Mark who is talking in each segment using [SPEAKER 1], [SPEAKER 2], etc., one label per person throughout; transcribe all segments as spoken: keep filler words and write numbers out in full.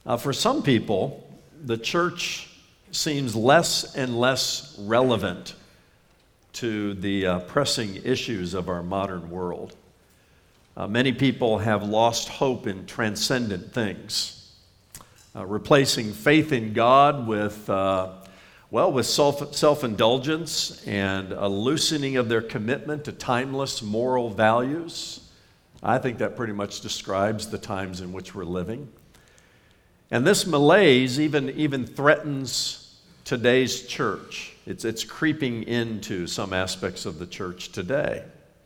[SPEAKER 1] Uh, for some people, the church seems less and less relevant to the uh, pressing issues of our modern world. Uh, many people have lost hope in transcendent things, uh, replacing faith in God with, uh, well, with self, self-indulgence and a loosening of their commitment to timeless moral values. I think that pretty much describes the times in which we're living. And this malaise even, even threatens today's church. It's, it's creeping into some aspects of the church today.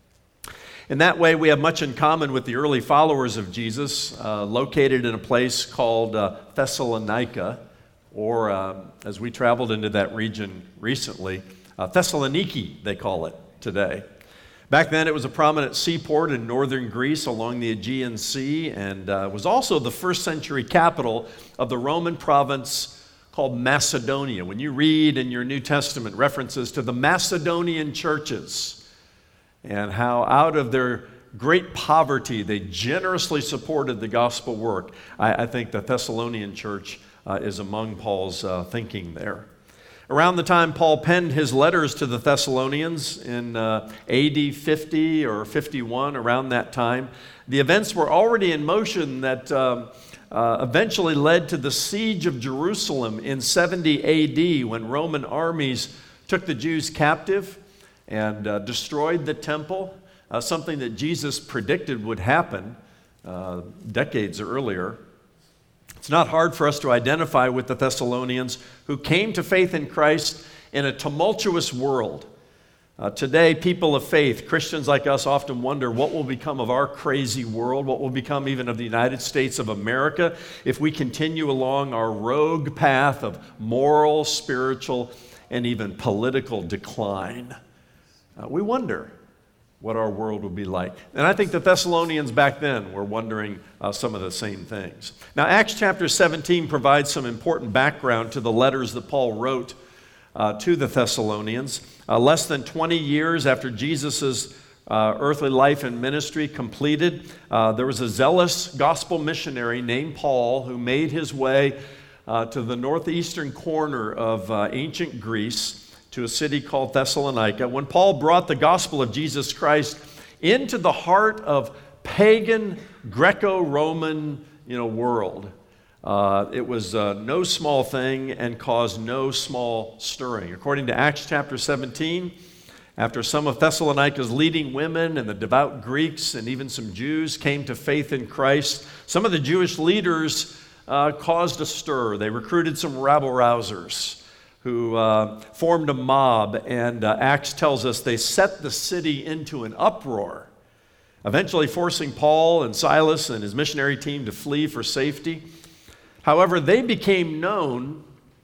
[SPEAKER 1] In that way, we have much in common with the early followers of Jesus, uh, located in a place called uh, Thessalonica, or uh, as we traveled into that region recently, uh, Thessaloniki, they call it today. Back then, it was a prominent seaport in northern Greece along the Aegean Sea, and uh, was also the first century capital of the Roman province called Macedonia. When you read in your New Testament references to the Macedonian churches and how out of their great poverty they generously supported the gospel work, I, I think the Thessalonian church uh, is among Paul's uh, thinking there. Around the time Paul penned his letters to the Thessalonians in uh, A D fifty or fifty-one, around that time, the events were already in motion that um, uh, eventually led to the siege of Jerusalem in seventy A D, when Roman armies took the Jews captive and uh, destroyed the temple, uh, something that Jesus predicted would happen uh, decades earlier. It's not hard for us to identify with the Thessalonians, who came to faith in Christ in a tumultuous world. Uh, today, people of faith, Christians like us, often wonder what will become of our crazy world, what will become even of the United States of America if we continue along our rogue path of moral, spiritual, and even political decline. Uh, we wonder what our world would be like. And I think the Thessalonians back then were wondering uh, some of the same things. Now, Acts chapter seventeen provides some important background to the letters that Paul wrote uh, to the Thessalonians. Uh, less than twenty years after Jesus' uh, earthly life and ministry completed, uh, there was a zealous gospel missionary named Paul who made his way uh, to the northeastern corner of uh, ancient Greece, to a city called Thessalonica. When Paul brought the gospel of Jesus Christ into the heart of pagan Greco-Roman, you know, world, uh, it was uh, no small thing and caused no small stirring. According to Acts chapter seventeen, after some of Thessalonica's leading women and the devout Greeks and even some Jews came to faith in Christ, some of the Jewish leaders uh, caused a stir. They recruited some rabble-rousers who uh, formed a mob, and uh, Acts tells us they set the city into an uproar, eventually forcing Paul and Silas and his missionary team to flee for safety. However, they became known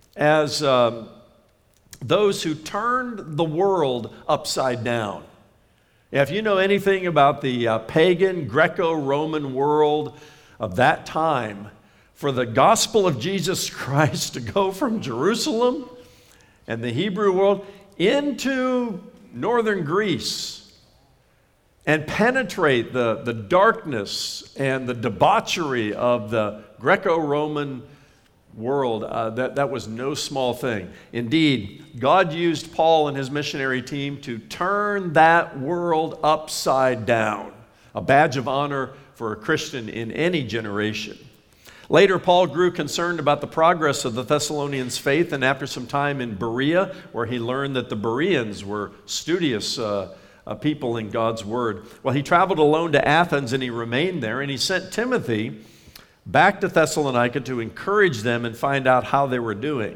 [SPEAKER 1] as uh, those who turned the world upside down. If you know anything about the uh, pagan Greco-Roman world of that time, for the gospel of Jesus Christ to go from Jerusalem and the Hebrew world into northern Greece and penetrate the, the darkness and the debauchery of the Greco-Roman world, uh, that, that was no small thing. Indeed, God used Paul and his missionary team to turn that world upside down, a badge of honor for a Christian in any generation. Later, Paul grew concerned about the progress of the Thessalonians' faith, and after some time in Berea, where he learned that the Bereans were studious uh, uh, people in God's Word, well, he traveled alone to Athens, and he remained there, and he sent Timothy back to Thessalonica to encourage them and find out how they were doing.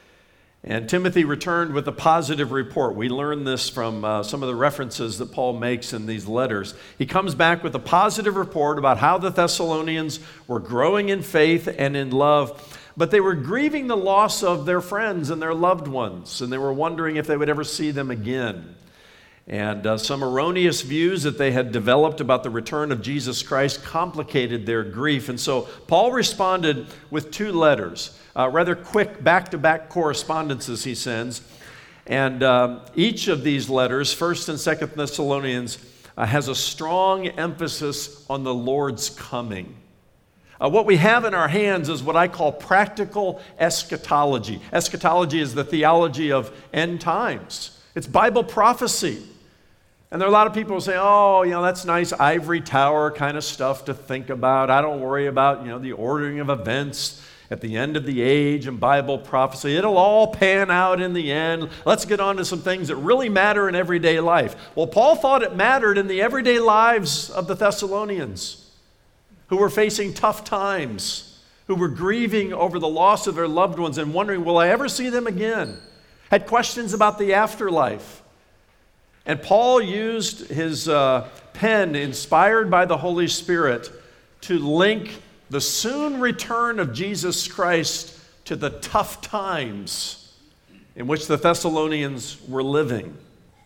[SPEAKER 1] And Timothy returned with a positive report. We learn this from uh, some of the references that Paul makes in these letters. He comes back with a positive report about how the Thessalonians were growing in faith and in love, but they were grieving the loss of their friends and their loved ones, and they were wondering if they would ever see them again. And uh, some erroneous views that they had developed about the return of Jesus Christ complicated their grief. And so Paul responded with two letters, uh, rather quick back-to-back correspondences he sends. And um, each of these letters, First and Second Thessalonians, uh, has a strong emphasis on the Lord's coming. Uh, what we have in our hands is what I call practical eschatology. Eschatology is the theology of end times. It's Bible prophecy. And there are a lot of people who say, oh, you know, that's nice ivory tower kind of stuff to think about. I don't worry about, you know, the ordering of events at the end of the age and Bible prophecy. It'll all pan out in the end. Let's get on to some things that really matter in everyday life. Well, Paul thought it mattered in the everyday lives of the Thessalonians, who were facing tough times, who were grieving over the loss of their loved ones and wondering, will I ever see them again? Had questions about the afterlife. And Paul used his uh, pen, inspired by the Holy Spirit, to link the soon return of Jesus Christ to the tough times in which the Thessalonians were living,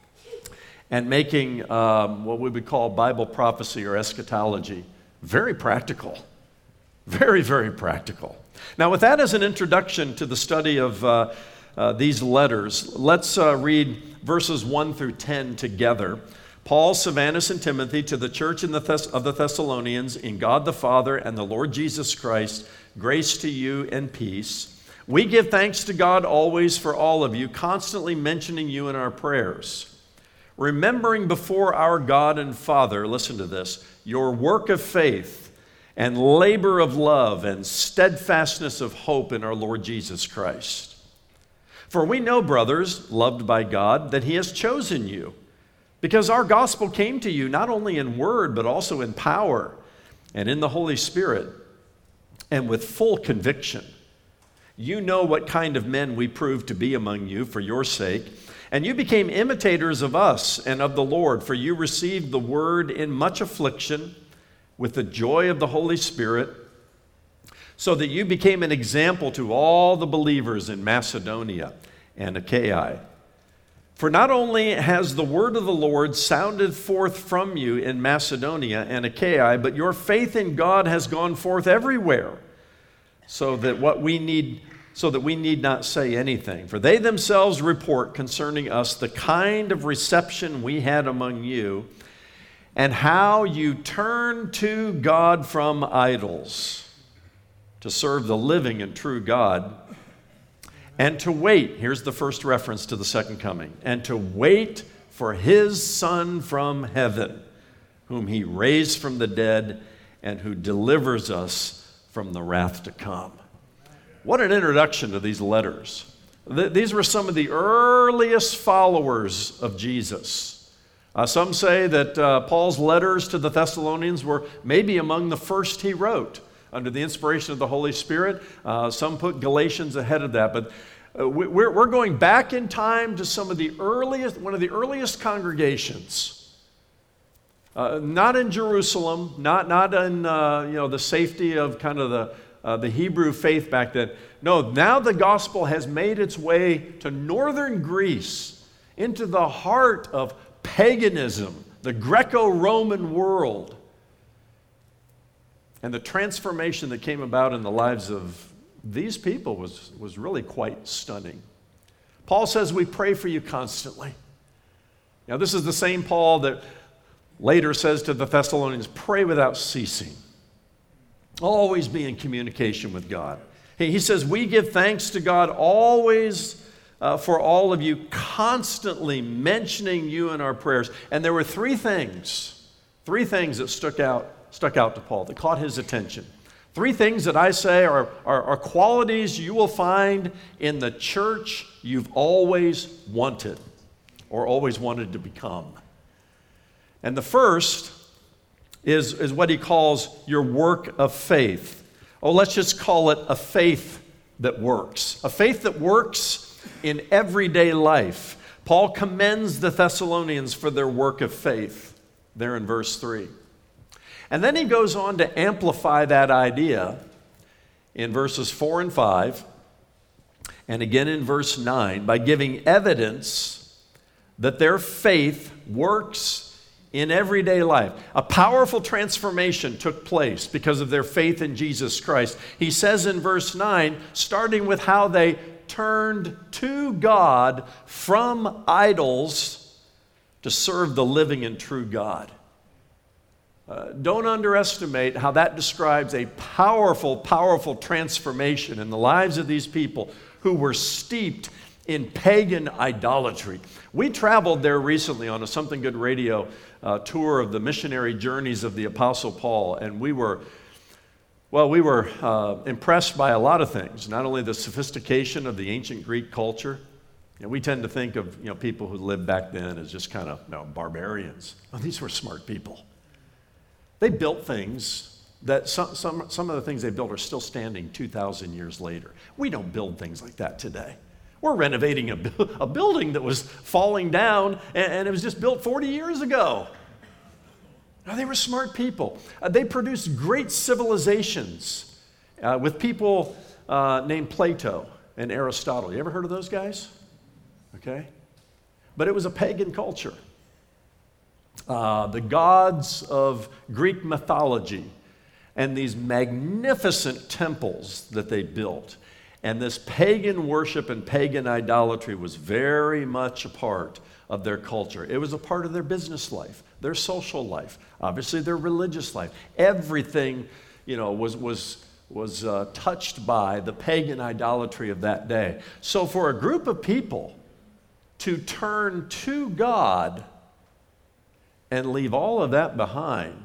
[SPEAKER 1] and making um, what we would call Bible prophecy or eschatology very practical. Very, very practical. Now, with that as an introduction to the study of uh, uh, these letters, let's uh, read verses one through ten together. Paul, Silvanus, and Timothy, to the church in the Thess- of the Thessalonians, in God the Father and the Lord Jesus Christ, grace to you and peace. We give thanks to God always for all of you, constantly mentioning you in our prayers, remembering before our God and Father, listen to this, your work of faith and labor of love and steadfastness of hope in our Lord Jesus Christ. For we know, brothers, loved by God, that he has chosen you, because our gospel came to you not only in word, but also in power and in the Holy Spirit, and with full conviction. You know what kind of men we proved to be among you for your sake, and you became imitators of us and of the Lord, for you received the word in much affliction with the joy of the Holy Spirit, so that you became an example to all the believers in Macedonia and Achaia. For not only has the word of the Lord sounded forth from you in Macedonia and Achaia, but your faith in God has gone forth everywhere, so that what we need, so that we need not say anything. For they themselves report concerning us the kind of reception we had among you, and how you turned to God from idols to serve the living and true God, and to wait, here's the first reference to the second coming, and to wait for his Son from heaven, whom he raised from the dead and who delivers us from the wrath to come. What an introduction to these letters. Th- these were some of the earliest followers of Jesus. Uh, some say that uh, Paul's letters to the Thessalonians were maybe among the first he wrote under the inspiration of the Holy Spirit. Uh, some put Galatians ahead of that, but uh, we're, we're going back in time to some of the earliest, one of the earliest congregations. Uh, not in Jerusalem, not, not in uh, you know, the safety of kind of the, uh, the Hebrew faith back then. No, now the gospel has made its way to northern Greece, into the heart of paganism, the Greco-Roman world. And the transformation that came about in the lives of these people was, was really quite stunning. Paul says we pray for you constantly. Now, this is the same Paul that later says to the Thessalonians, pray without ceasing. Always be in communication with God. He, he says we give thanks to God always uh, for all of you, constantly mentioning you in our prayers. And there were three things, three things that stuck out stuck out to Paul, that caught his attention. Three things that I say are, are, are qualities you will find in the church you've always wanted or always wanted to become. And the first is, is what he calls your work of faith. Oh, let's just call it a faith that works. A faith that works in everyday life. Paul commends the Thessalonians for their work of faith there in verse three. And then he goes on to amplify that idea in verses four and five, and again in verse nine, by giving evidence that their faith works in everyday life. A powerful transformation took place because of their faith in Jesus Christ. He says in verse nine, starting with how they turned to God from idols to serve the living and true God. Uh, don't underestimate how that describes a powerful, powerful transformation in the lives of these people who were steeped in pagan idolatry. We traveled there recently on a Something Good Radio uh, tour of the missionary journeys of the Apostle Paul, and we were, well, we were uh, impressed by a lot of things, not only the sophistication of the ancient Greek culture. You know, we tend to think of you know, people who lived back then as just kind of you know, barbarians. Well, these were smart people. They built things that some, some, some of the things they built are still standing two thousand years later. We don't build things like that today. We're renovating a, a building that was falling down and, and it was just built forty years ago. Now, they were smart people. Uh, they produced great civilizations uh, with people uh, named Plato and Aristotle. You ever heard of those guys? Okay. But it was a pagan culture. Uh, the gods of Greek mythology and these magnificent temples that they built. And this pagan worship and pagan idolatry was very much a part of their culture. It was a part of their business life, their social life, obviously their religious life. Everything, you know, was, was, was uh, touched by the pagan idolatry of that day. So for a group of people to turn to God and leave all of that behind,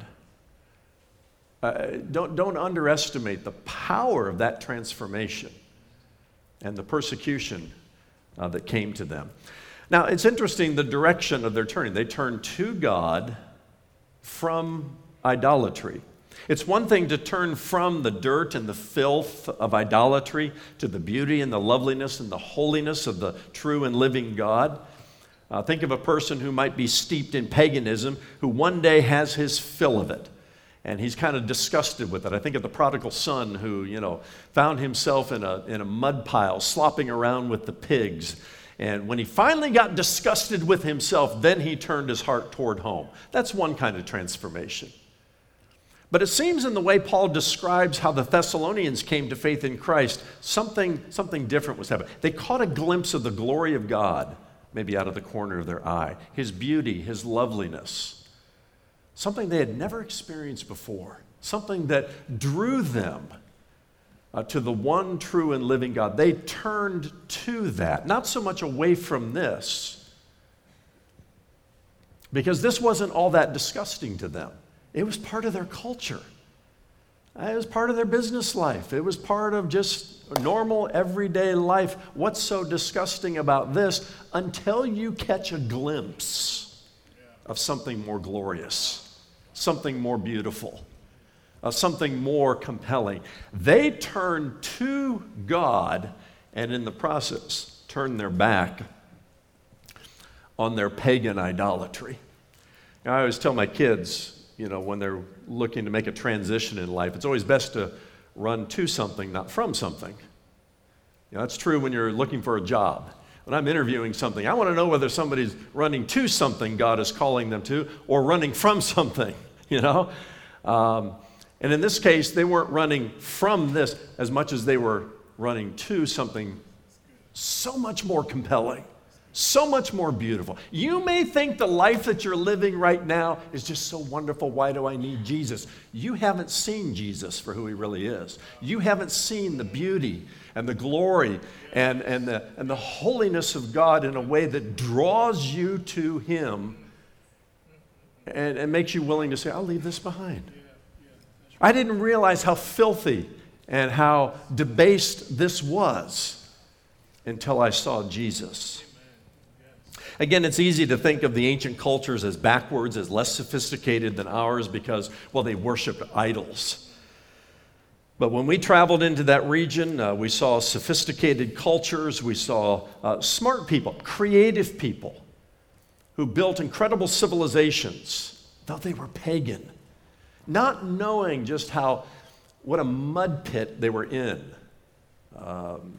[SPEAKER 1] uh, don't, don't underestimate the power of that transformation and the persecution uh, that came to them. Now, it's interesting the direction of their turning. They turned to God from idolatry. It's one thing to turn from the dirt and the filth of idolatry to the beauty and the loveliness and the holiness of the true and living God. Uh, think of a person who might be steeped in paganism, who one day has his fill of it, and he's kind of disgusted with it. I think of the prodigal son who, you know, found himself in a, in a mud pile, slopping around with the pigs. And when he finally got disgusted with himself, then he turned his heart toward home. That's one kind of transformation. But it seems in the way Paul describes how the Thessalonians came to faith in Christ, something, something different was happening. They caught a glimpse of the glory of God, maybe out of the corner of their eye, his beauty, his loveliness, something they had never experienced before, something that drew them uh, to the one true and living God. They turned to that, not so much away from this, because this wasn't all that disgusting to them. It was part of their culture. It was part of their business life. It was part of just normal, everyday life. What's so disgusting about this? Until you catch a glimpse of something more glorious, something more beautiful, uh, something more compelling. They turned to God and in the process turned their back on their pagan idolatry. Now, I always tell my kids, you know, when they're looking to make a transition in life, it's always best to run to something, not from something. You know, that's true when you're looking for a job. When I'm interviewing something, I want to know whether somebody's running to something God is calling them to or running from something, you know? Um, and in this case, they weren't running from this as much as they were running to something so much more compelling, so much more beautiful. You may think the life that you're living right now is just so wonderful. Why do I need Jesus? You haven't seen Jesus for who he really is. You haven't seen the beauty and the glory and, and, the, and the holiness of God in a way that draws you to him and, and makes you willing to say, I'll leave this behind. I didn't realize how filthy and how debased this was until I saw Jesus. Again, it's easy to think of the ancient cultures as backwards, as less sophisticated than ours because, well, they worshiped idols. But when we traveled into that region, uh, we saw sophisticated cultures, we saw uh, smart people, creative people who built incredible civilizations, though they were pagan, not knowing just how, what a mud pit they were in. Um,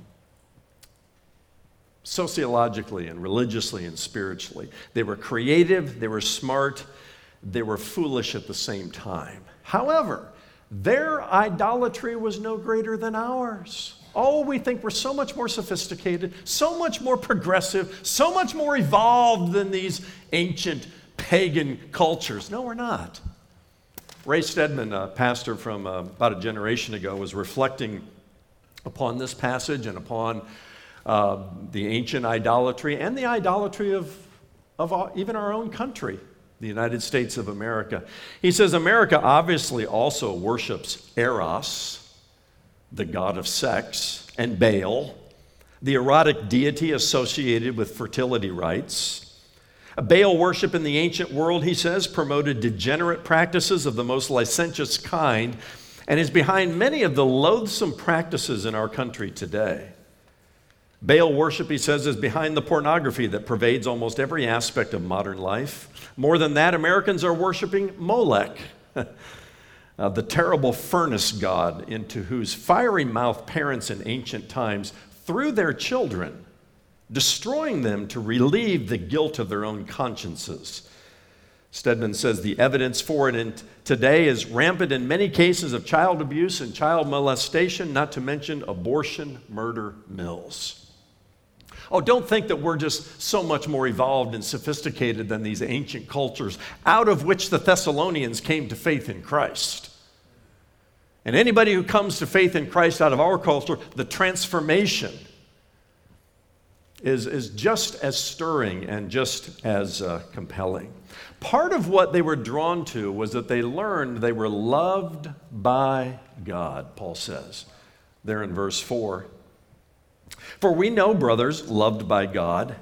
[SPEAKER 1] sociologically and religiously and spiritually. They were creative, they were smart, they were foolish at the same time. However, their idolatry was no greater than ours. Oh, we think we're so much more sophisticated, so much more progressive, so much more evolved than these ancient pagan cultures. No, we're not. Ray Stedman, a pastor from uh, about a generation ago, was reflecting upon this passage and upon uh, the ancient idolatry and the idolatry of, of our, even our own country, the United States of America. He says, America obviously also worships Eros, the god of sex, and Baal, the erotic deity associated with fertility rites. Baal worship in the ancient world, he says, promoted degenerate practices of the most licentious kind and is behind many of the loathsome practices in our country today. Baal worship, he says, is behind the pornography that pervades almost every aspect of modern life. More than that, Americans are worshiping Molech, uh, the terrible furnace god into whose fiery mouth parents in ancient times threw their children, destroying them to relieve the guilt of their own consciences. Stedman says the evidence for it in t- today is rampant in many cases of child abuse and child molestation, not to mention abortion, murder, mills. Oh, don't think that we're just so much more evolved and sophisticated than these ancient cultures out of which the Thessalonians came to faith in Christ. And anybody who comes to faith in Christ out of our culture, the transformation is, is just as stirring and just as uh, compelling. Part of what they were drawn to was that they learned they were loved by God, Paul says, there in verse four. For we know, brothers, loved by God,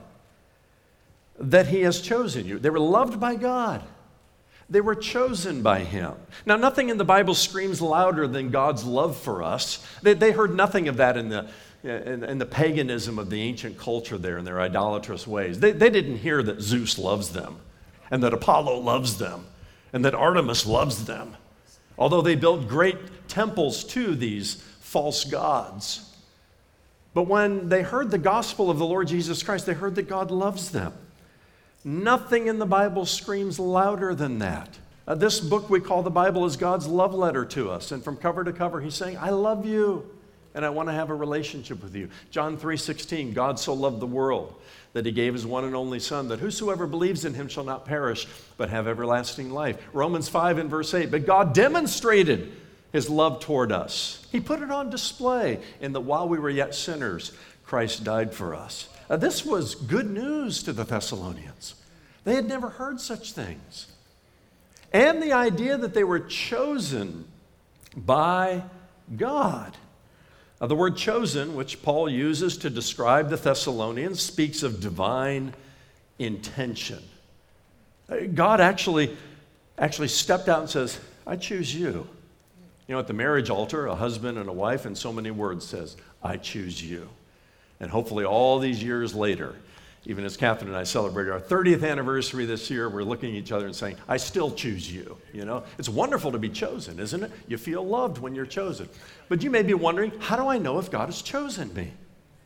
[SPEAKER 1] that he has chosen you. They were loved by God. They were chosen by him. Now, nothing in the Bible screams louder than God's love for us. They, they heard nothing of that in the, in, in the paganism of the ancient culture there, in their idolatrous ways. They, they didn't hear that Zeus loves them, and that Apollo loves them, and that Artemis loves them, although they built great temples to these false gods. But when they heard the gospel of the Lord Jesus Christ, they heard that God loves them. Nothing in the Bible screams louder than that. Uh, this book we call the Bible is God's love letter to us. And from cover to cover, he's saying, I love you, and I want to have a relationship with you. John three sixteen, God so loved the world that he gave his one and only Son, that whosoever believes in him shall not perish, but have everlasting life. Romans five and verse eight, but God demonstrated his love toward us. He put it on display in that while we were yet sinners, Christ died for us. Uh, this was good news to the Thessalonians. They had never heard such things. And the idea that they were chosen by God. Uh, the word chosen, which Paul uses to describe the Thessalonians, speaks of divine intention. Uh, God actually, actually stepped out and says, I choose you. You know, at the marriage altar, a husband and a wife in so many words says, I choose you. And hopefully all these years later, even as Catherine and I celebrate our thirtieth anniversary this year, we're looking at each other and saying, I still choose you. You know, it's wonderful to be chosen, isn't it? You feel loved when you're chosen. But you may be wondering, how do I know if God has chosen me?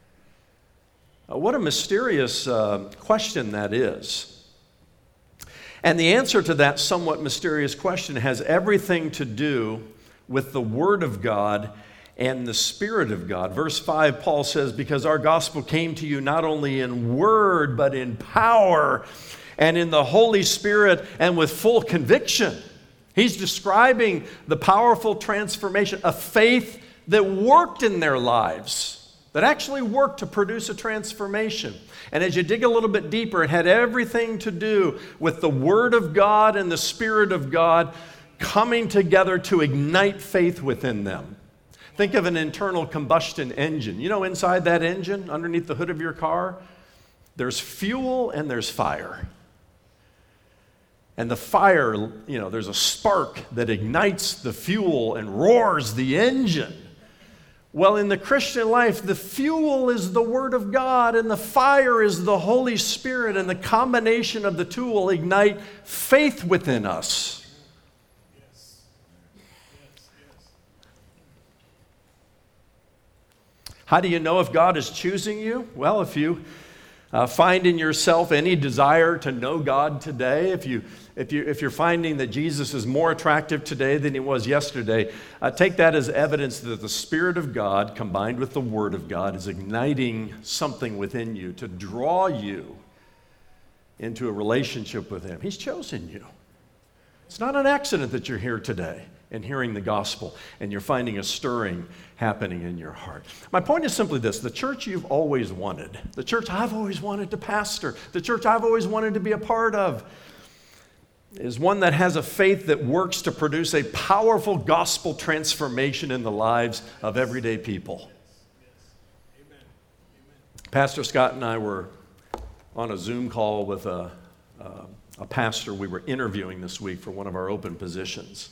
[SPEAKER 1] Uh, what a mysterious uh, question that is. And the answer to that somewhat mysterious question has everything to do with the Word of God and the Spirit of God. Verse five, Paul says, because our gospel came to you not only in word, but in power and in the Holy Spirit and with full conviction. He's describing the powerful transformation, a faith that worked in their lives, that actually worked to produce a transformation. And as you dig a little bit deeper, it had everything to do with the Word of God and the Spirit of God coming together to ignite faith within them. Think of an internal combustion engine. You know, inside that engine, underneath the hood of your car, there's fuel and there's fire. And the fire, you know, there's a spark that ignites the fuel and roars the engine. Well, in the Christian life, the fuel is the Word of God and the fire is the Holy Spirit, and the combination of the two will ignite faith within us. How do you know if God is choosing you? Well, if you uh, find in yourself any desire to know God today, if, you, if, you, if you're finding that Jesus is more attractive today than he was yesterday, uh, take that as evidence that the Spirit of God combined with the Word of God is igniting something within you to draw you into a relationship with him. He's chosen you. It's not an accident that you're here today and hearing the gospel and you're finding a stirring happening in your heart. My point is simply this: the church you've always wanted, the church I've always wanted to pastor, the church I've always wanted to be a part of, is one that has a faith that works to produce a powerful gospel transformation in the lives of everyday people. Pastor Scott and I were on a Zoom call with a, uh, a pastor we were interviewing this week for one of our open positions.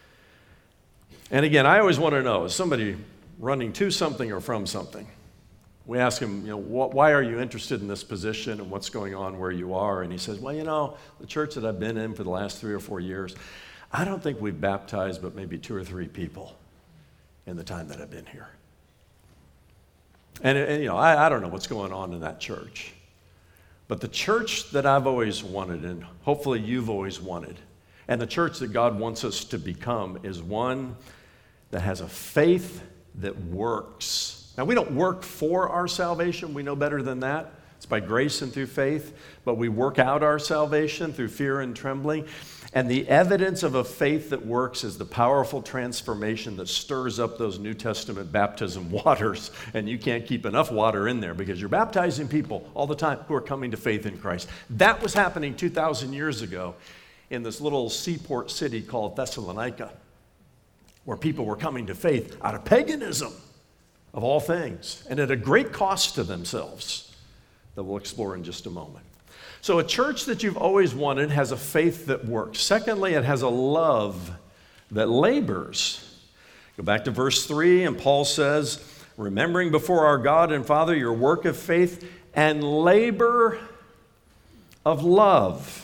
[SPEAKER 1] And again, I always want to know, is somebody running to something or from something? We ask him, you know, wh- why are you interested in this position and what's going on where you are? And he says, well, you know, the church that I've been in for the last three or four years, I don't think we've baptized but maybe two or three people in the time that I've been here. And, and you know, I, I don't know what's going on in that church. But the church that I've always wanted, and hopefully you've always wanted, and the church that God wants us to become, is one that has a faith that works. Now, we don't work for our salvation. We know better than that. It's by grace and through faith. But we work out our salvation through fear and trembling. And the evidence of a faith that works is the powerful transformation that stirs up those New Testament baptism waters. And you can't keep enough water in there because you're baptizing people all the time who are coming to faith in Christ. That was happening two thousand years ago in this little seaport city called Thessalonica, where people were coming to faith out of paganism, of all things, and at a great cost to themselves that we'll explore in just a moment. So a church that you've always wanted has a faith that works. Secondly, it has a love that labors. Go back to verse three, and Paul says, remembering before our God and Father your work of faith and labor of love.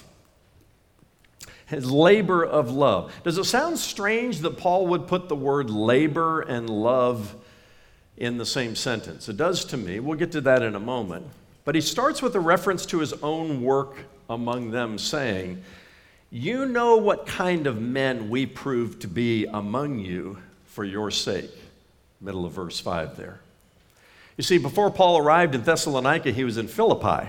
[SPEAKER 1] His labor of love. Does it sound strange that Paul would put the word labor and love in the same sentence? It does to me. We'll get to that in a moment. But he starts with a reference to his own work among them, saying, you know what kind of men we proved to be among you for your sake. Middle of verse five there. You see, before Paul arrived in Thessalonica, he was in Philippi.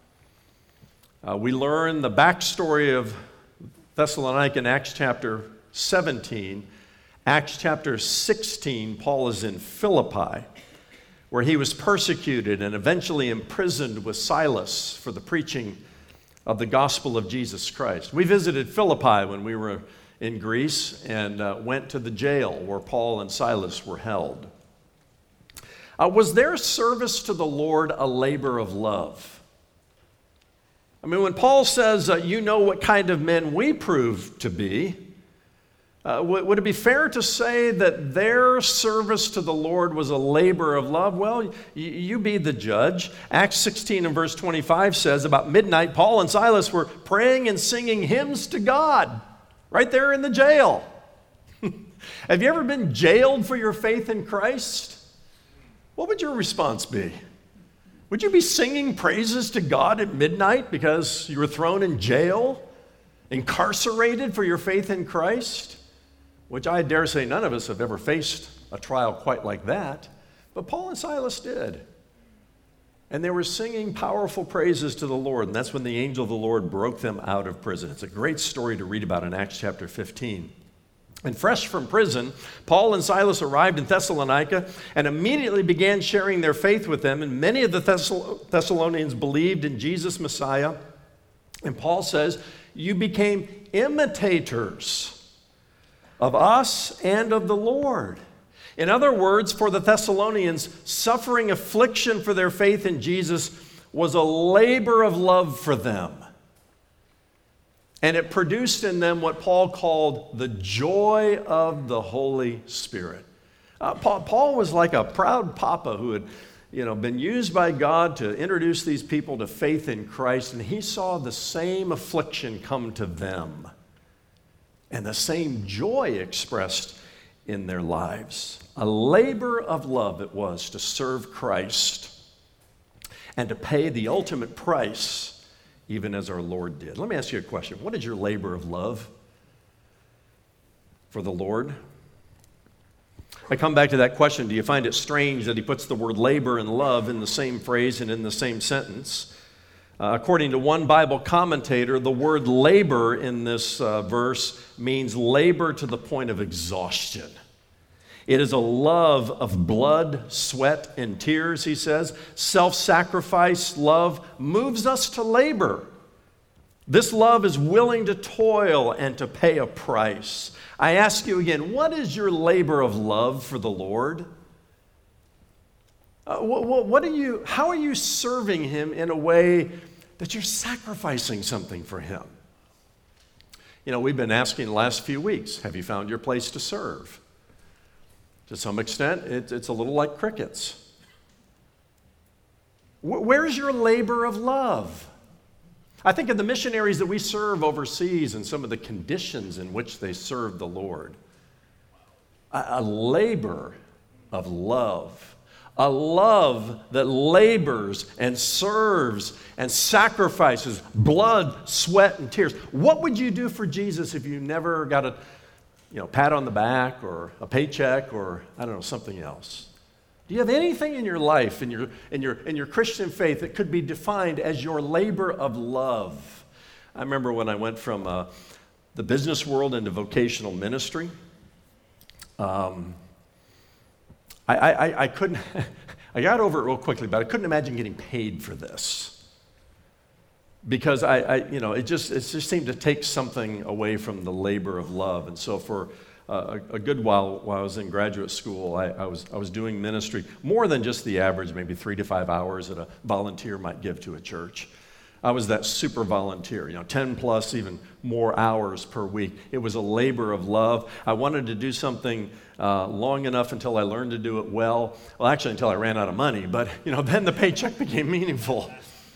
[SPEAKER 1] Uh, we learn the backstory of Thessalonica in Acts chapter seventeen. Acts chapter sixteen, Paul is in Philippi, where he was persecuted and eventually imprisoned with Silas for the preaching of the gospel of Jesus Christ. We visited Philippi when we were in Greece and uh, went to the jail where Paul and Silas were held. Uh, was their service to the Lord a labor of love? I mean, when Paul says, uh, you know what kind of men we prove to be, uh, w- would it be fair to say that their service to the Lord was a labor of love? Well, y- you be the judge. Acts sixteen and verse twenty-five says, about midnight, Paul and Silas were praying and singing hymns to God right there in the jail. Have you ever been jailed for your faith in Christ? What would your response be? Would you be singing praises to God at midnight because you were thrown in jail, incarcerated for your faith in Christ? Which I dare say none of us have ever faced a trial quite like that, but Paul and Silas did. And they were singing powerful praises to the Lord, and that's when the angel of the Lord broke them out of prison. It's a great story to read about in Acts chapter fifteen. And fresh from prison, Paul and Silas arrived in Thessalonica and immediately began sharing their faith with them. And many of the Thessal- Thessalonians believed in Jesus Messiah. And Paul says, you became imitators of us and of the Lord. In other words, for the Thessalonians, suffering affliction for their faith in Jesus was a labor of love for them. And it produced in them what Paul called the joy of the Holy Spirit. Uh, Paul, Paul was like a proud papa who had, you know, been used by God to introduce these people to faith in Christ, and he saw the same affliction come to them and the same joy expressed in their lives. A labor of love it was to serve Christ and to pay the ultimate price, even as our Lord did. Let me ask you a question. What is your labor of love for the Lord? I come back to that question. Do you find it strange that he puts the word labor and love in the same phrase and in the same sentence? Uh, according to one Bible commentator, the word labor in this uh, verse means labor to the point of exhaustion. It is a love of blood, sweat, and tears, he says. Self-sacrifice love moves us to labor. This love is willing to toil and to pay a price. I ask you again, what is your labor of love for the Lord? Uh, what, what are you, how are you serving him in a way that you're sacrificing something for him? You know, we've been asking the last few weeks, have you found your place to serve? To some extent, it, it's a little like crickets. Where's your labor of love? I think of the missionaries that we serve overseas and some of the conditions in which they serve the Lord. A, a labor of love. A love that labors and serves and sacrifices blood, sweat, and tears. What would you do for Jesus if you never got a you know, pat on the back or a paycheck or, I don't know, something else? Do you have anything in your life, in your, in your, in your Christian faith, that could be defined as your labor of love? I remember when I went from uh, the business world into vocational ministry. Um, I, I, I couldn't, I got over it real quickly, but I couldn't imagine getting paid for this. Because I, I you know, it just, it just seemed to take something away from the labor of love. And so for uh, a, a good while, while I was in graduate school, I, I, was, I was doing ministry, more than just the average, maybe three to five hours that a volunteer might give to a church. I was that super volunteer, you know, ten plus, even more hours per week. It was a labor of love. I wanted to do something uh, long enough until I learned to do it well. Well, actually, until I ran out of money, but, you know, then the paycheck became meaningful.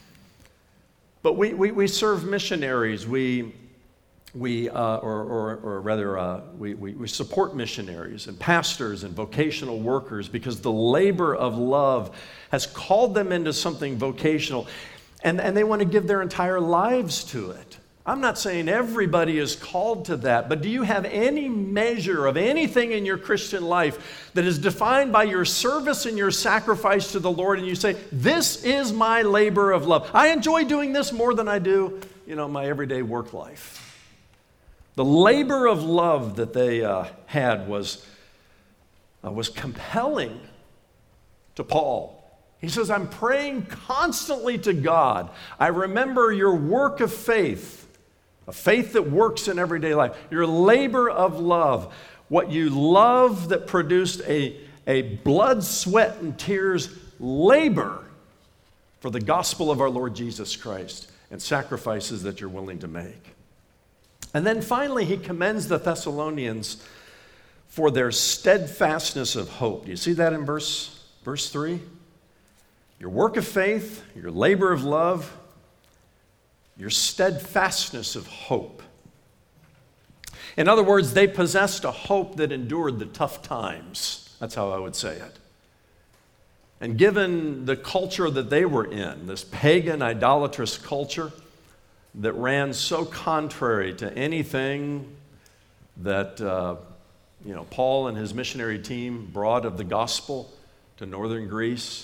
[SPEAKER 1] But we, we, we serve missionaries. We, we uh, or, or, or rather, uh, we, we, we support missionaries and pastors and vocational workers because the labor of love has called them into something vocational. And, and they want to give their entire lives to it. I'm not saying everybody is called to that, but do you have any measure of anything in your Christian life that is defined by your service and your sacrifice to the Lord, and you say, this is my labor of love. I enjoy doing this more than I do, you know, my everyday work life. The labor of love that they uh, had was, uh, was compelling to Paul. He says, I'm praying constantly to God. I remember your work of faith, a faith that works in everyday life, your labor of love, what you love that produced a, a blood, sweat, and tears labor for the gospel of our Lord Jesus Christ and sacrifices that you're willing to make. And then finally, he commends the Thessalonians for their steadfastness of hope. Do you see that in verse, verse three? Your work of faith, your labor of love, your steadfastness of hope. In other words, they possessed a hope that endured the tough times. That's how I would say it. And given the culture that they were in, this pagan, idolatrous culture that ran so contrary to anything that uh, you know, Paul and his missionary team brought of the gospel to northern Greece,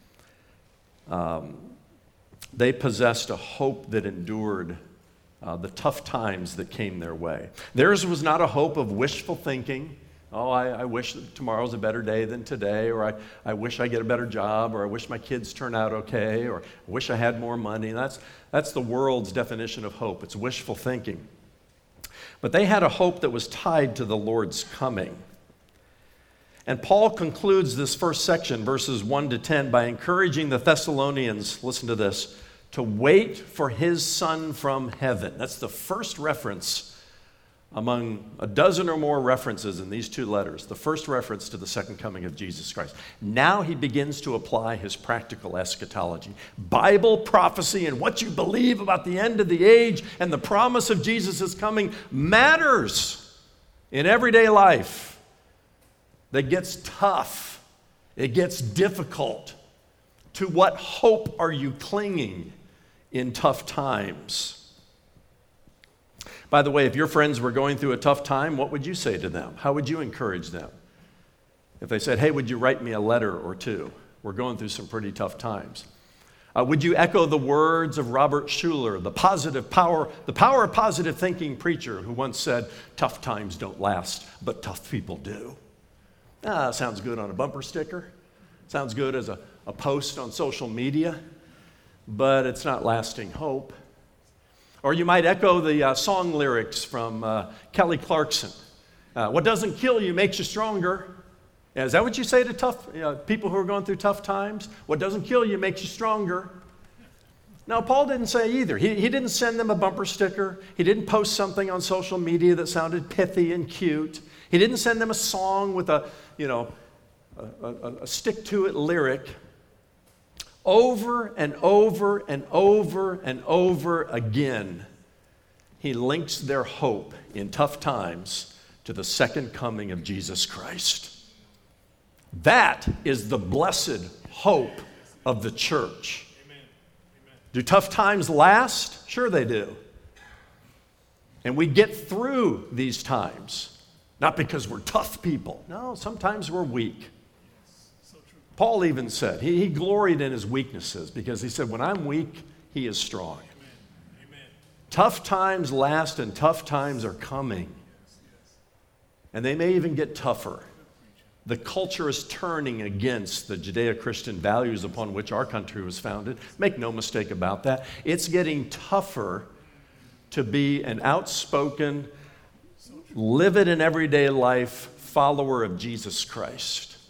[SPEAKER 1] Um, they possessed a hope that endured uh, the tough times that came their way. Theirs was not a hope of wishful thinking. Oh, I, I wish that tomorrow's a better day than today, or I, I wish I get a better job, or I wish my kids turn out okay, or I wish I had more money. That's, that's the world's definition of hope. It's wishful thinking. But they had a hope that was tied to the Lord's coming. And Paul concludes this first section, verses one to ten, by encouraging the Thessalonians, listen to this, to wait for his Son from heaven. That's the first reference among a dozen or more references in these two letters, the first reference to the second coming of Jesus Christ. Now he begins to apply his practical eschatology. Bible prophecy and what you believe about the end of the age and the promise of Jesus' coming matters in everyday life. That gets tough. It gets difficult. To what hope are you clinging in tough times? By the way, if your friends were going through a tough time, what would you say to them? How would you encourage them? If they said, hey, would you write me a letter or two? We're going through some pretty tough times. Uh, would you echo the words of Robert Schuller, the positive power, the power of positive thinking preacher who once said, tough times don't last, but tough people do? Ah, sounds good on a bumper sticker. Sounds good as a, a post on social media, but it's not lasting hope. Or you might echo the uh, song lyrics from uh, Kelly Clarkson. Uh, what doesn't kill you makes you stronger. Yeah, is that what you say to tough you know, people who are going through tough times? What doesn't kill you makes you stronger. No, Paul didn't say either. He, he didn't send them a bumper sticker. He didn't post something on social media that sounded pithy and cute. He didn't send them a song with a, you know, a, a, a stick-to-it lyric. Over and over and over and over again, he links their hope in tough times to the second coming of Jesus Christ. That is the blessed hope of the church. Amen. Amen. Do tough times last? Sure they do. And we get through these times, not because we're tough people. No, sometimes we're weak. So true. Paul even said, he, he gloried in his weaknesses because he said, when I'm weak, he is strong. Amen. Amen. Tough times last and tough times are coming. Yes, yes. And they may even get tougher. The culture is turning against the Judeo-Christian values upon which our country was founded. Make no mistake about that. It's getting tougher to be an outspoken, live it in everyday life follower of Jesus Christ.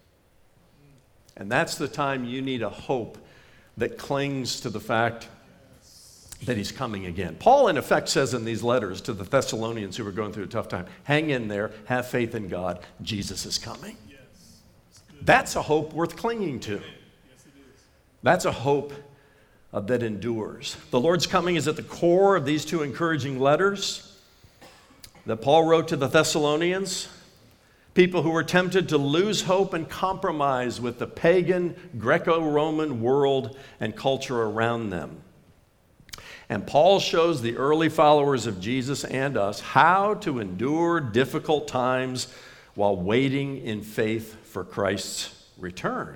[SPEAKER 1] And that's the time you need a hope that clings to the fact that he's coming again. Paul, in effect, says in these letters to the Thessalonians who were going through a tough time, hang in there, have faith in God, Jesus is coming. Yes, that's a hope worth clinging to. Yes, it is. That's a hope uh, that endures. The Lord's coming is at the core of these two encouraging letters that Paul wrote to the Thessalonians, people who were tempted to lose hope and compromise with the pagan, Greco-Roman world and culture around them. And Paul shows the early followers of Jesus and us how to endure difficult times while waiting in faith for Christ's return.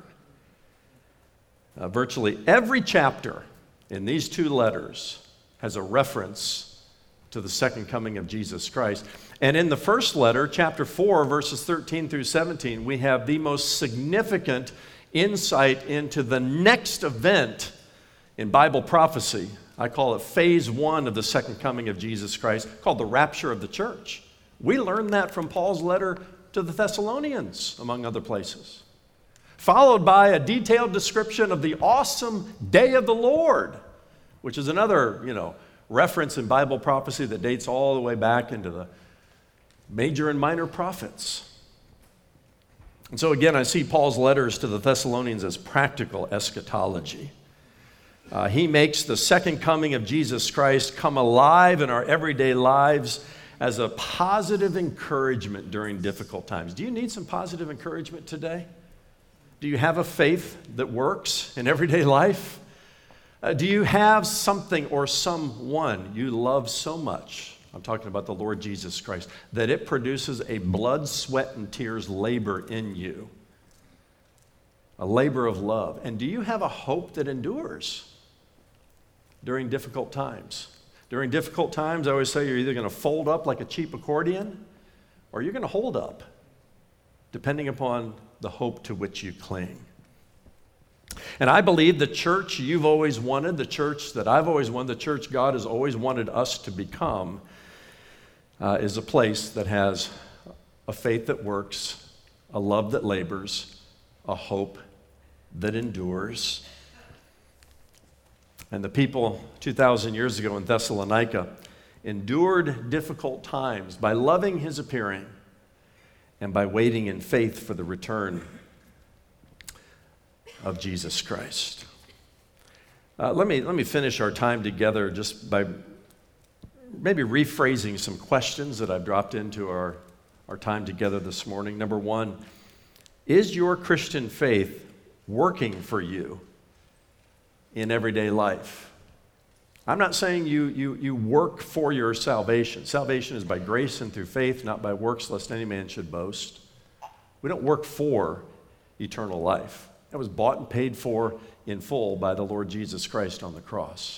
[SPEAKER 1] Uh, virtually every chapter in these two letters has a reference to the second coming of Jesus Christ. And in the first letter, chapter four, verses thirteen through seventeen, we have the most significant insight into the next event in Bible prophecy. I call it phase one of the second coming of Jesus Christ, called the rapture of the church. We learned that from Paul's letter to the Thessalonians, among other places. Followed by a detailed description of the awesome day of the Lord, which is another, you know, reference in Bible prophecy that dates all the way back into the major and minor prophets. And so again, I see Paul's letters to the Thessalonians as practical eschatology. Uh, he makes the second coming of Jesus Christ come alive in our everyday lives as a positive encouragement during difficult times. Do you need some positive encouragement today? Do you have a faith that works in everyday life? Uh, do you have something or someone you love so much? I'm talking about the Lord Jesus Christ, that it produces a blood, sweat, and tears labor in you. A labor of love. And do you have a hope that endures during difficult times? During difficult times, I always say you're either going to fold up like a cheap accordion or you're going to hold up, depending upon the hope to which you cling. And I believe the church you've always wanted, the church that I've always wanted, the church God has always wanted us to become, uh, is a place that has a faith that works, a love that labors, a hope that endures. And the people two thousand years ago in Thessalonica endured difficult times by loving his appearing and by waiting in faith for the return of Jesus Christ. Uh, let me, let me finish our time together just by maybe rephrasing some questions that I've dropped into our, our time together this morning. Number one, is your Christian faith working for you in everyday life? I'm not saying you, you, you work for your salvation. Salvation is by grace and through faith, not by works, lest any man should boast. We don't work for eternal life. It was bought and paid for in full by the Lord Jesus Christ on the cross.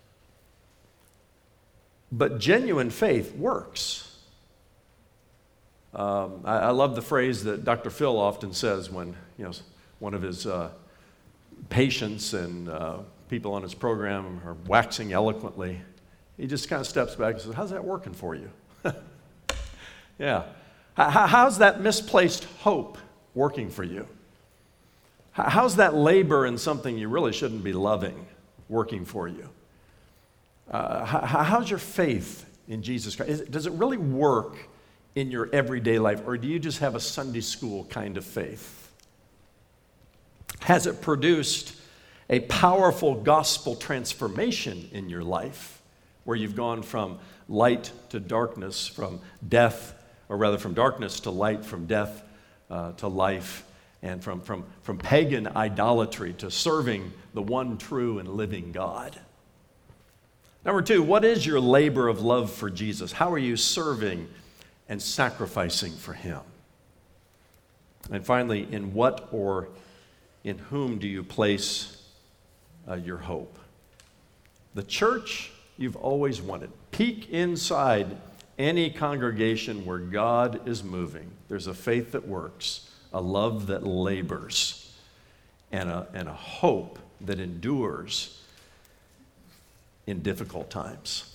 [SPEAKER 1] But genuine faith works. Um, I, I love the phrase that Doctor Phil often says when, you know, one of his uh, patients and uh, people on his program are waxing eloquently. He just kind of steps back and says, "How's that working for you?" Yeah. How, how's that misplaced hope working for you? How's that labor in something you really shouldn't be loving working for you? Uh, how, how's your faith in Jesus Christ? Is it, does it really work in your everyday life, or do you just have a Sunday school kind of faith? Has it produced a powerful gospel transformation in your life, where you've gone from light to darkness, from death, or rather from darkness to light, from death uh, to life, and from, from, from pagan idolatry to serving the one true and living God? Number two, what is your labor of love for Jesus? How are you serving and sacrificing for him? And finally, in what or in whom do you place uh, your hope? The church you've always wanted. Peek inside any congregation where God is moving. There's a faith that works, a love that labors, and a, and a hope that endures in difficult times.